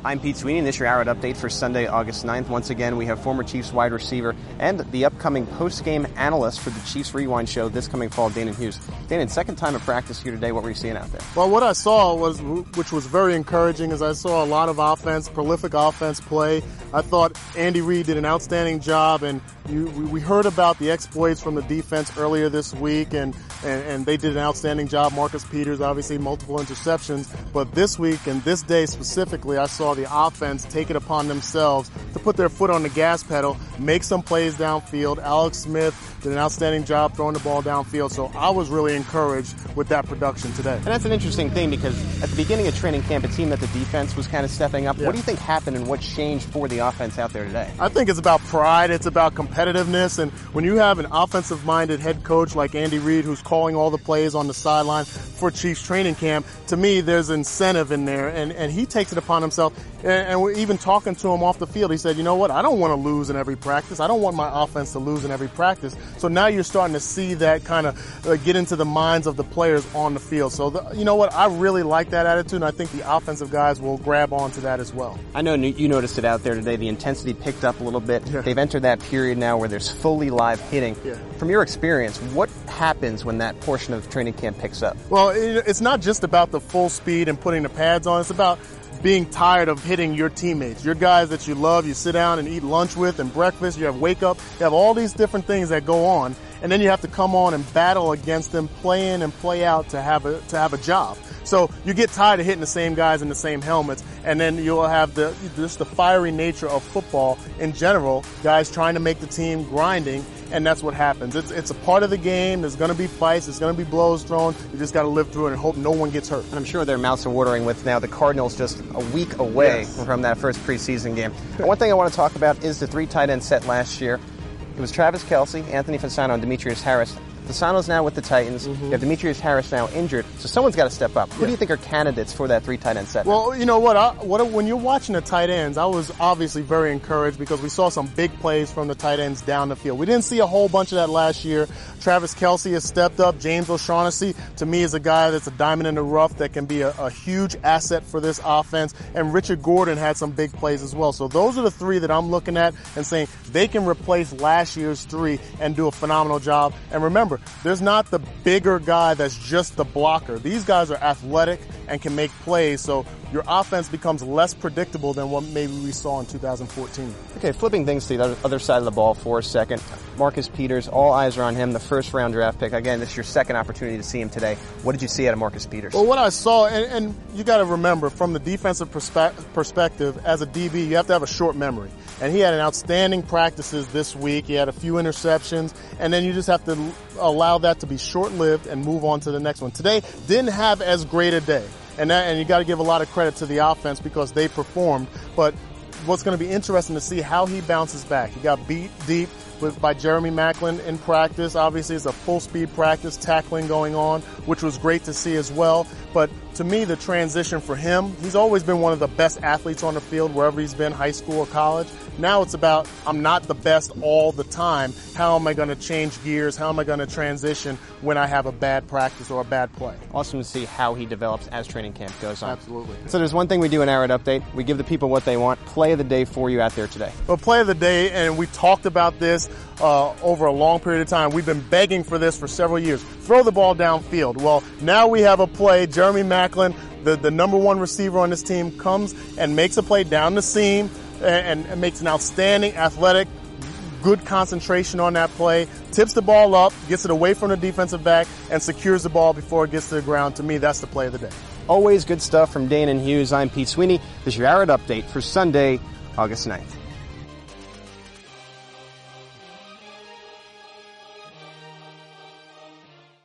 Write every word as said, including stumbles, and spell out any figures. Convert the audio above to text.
I'm Pete Sweeney, and this is your Arrowhead Update for Sunday, August ninth. Once again, we have former Chiefs wide receiver and the upcoming post-game analyst for the Chiefs Rewind show this coming fall, Danan Hughes. Danan, second time at practice here today. What were you seeing out there? Well, what I saw was, which was very encouraging, is I saw a lot of offense, prolific offense play. I thought Andy Reid did an outstanding job, and you, we heard about the exploits from the defense earlier this week, and, and, and they did an outstanding job. Marcus Peters, obviously, multiple interceptions. But this week and this day specifically, I saw the offense take it upon themselves to put their foot on the gas pedal, make some plays downfield. Alex Smith did an outstanding job throwing the ball downfield, so I was really encouraged with that production today. And that's an interesting thing because at the beginning of training camp, it seemed that the defense was kind of stepping up. Yeah. What do you think happened and what changed for the offense out there today? I think it's about pride. It's about competitiveness. And when you have an offensive-minded head coach like Andy Reid who's calling all the plays on the sideline for Chiefs training camp, to me, there's incentive in there. And, and he takes it upon himself. And, and we're even talking to him off the field. He said, you know what? I don't want to lose in every practice. I don't want my offense to lose in every practice. So now you're starting to see that kind of uh, get into the minds of the players on the field. So, the, you know what? I really like that attitude, and I think the offensive guys will grab onto that as well. I know you noticed it out there today. The intensity picked up a little bit. Yeah. They've entered that period now where there's fully live hitting. Yeah. From your experience, what happens when that portion of training camp picks up? Well, it's not just about the full speed and putting the pads on. It's about being tired of hitting your teammates, your guys that you love, you sit down and eat lunch with and breakfast, you have wake up, you have all these different things that go on, and then you have to come on and battle against them, play in and play out to have a, to have a job. So you get tired of hitting the same guys in the same helmets, and then you'll have the, just the fiery nature of football in general, guys trying to make the team, grinding, and that's what happens. It's, it's a part of the game. There's going to be fights. There's going to be blows thrown. You just got to live through it and hope no one gets hurt. And I'm sure their mouths are watering with now the Cardinals just a week away yes. from that first preseason game. And one thing I want to talk about is the three tight end set last year. It was Travis Kelce, Anthony Fasano, and Demetrius Harris. Fasano's now with the Titans. Mm-hmm. You have Demetrius Harris now injured, so someone's got to step up. Who yeah. do you think are candidates for that three tight end set? Well, you know what? I, what when you're watching the tight ends, I was obviously very encouraged because we saw some big plays from the tight ends down the field. We didn't see a whole bunch of that last year. Travis Kelce has stepped up. James O'Shaughnessy, to me, is a guy that's a diamond in the rough that can be a, a huge asset for this offense. And Richard Gordon had some big plays as well. So those are the three that I'm looking at and saying they can replace last year's three and do a phenomenal job. And remember, there's not the bigger guy that's just the blocker. These guys are athletic and can make plays, so your offense becomes less predictable than what maybe we saw in two thousand fourteen. Okay, flipping things to the other side of the ball for a second. Marcus Peters, all eyes are on him, the first round draft pick. Again, this is your second opportunity to see him today. What did you see out of Marcus Peters? Well, what I saw, and, and you got to remember, from the defensive perspe- perspective, as a D B, you have to have a short memory. And he had an outstanding practices this week. He had a few interceptions, and then you just have to allow that to be short-lived and move on to the next one. Today didn't have as great a day, and that, and you got to give a lot of credit to the offense because they performed. But what's going to be interesting to see how he bounces back. He got beat deep with, by Jeremy Maclin in practice. Obviously, it's a full-speed practice, tackling going on, which was great to see as well. But to me, the transition for him, he's always been one of the best athletes on the field wherever he's been, high school or college. Now it's about, I'm not the best all the time. How am I going to change gears? How am I going to transition when I have a bad practice or a bad play? Awesome to see how he develops as training camp goes on. Absolutely. So there's one thing we do in Arrowhead Update. We give the people what they want. Play of the day for you out there today. Well, play of the day, and we talked about this uh, over a long period of time. We've been begging for this for several years. Throw the ball downfield. Well, now we have a play. Jeremy Maclin, the, the number one receiver on this team, comes and makes a play down the seam and, and makes an outstanding, athletic, good concentration on that play, tips the ball up, gets it away from the defensive back, and secures the ball before it gets to the ground. To me, that's the play of the day. Always good stuff from Danan Hughes. I'm Pete Sweeney. This is your Arrowhead Update for Sunday, August ninth.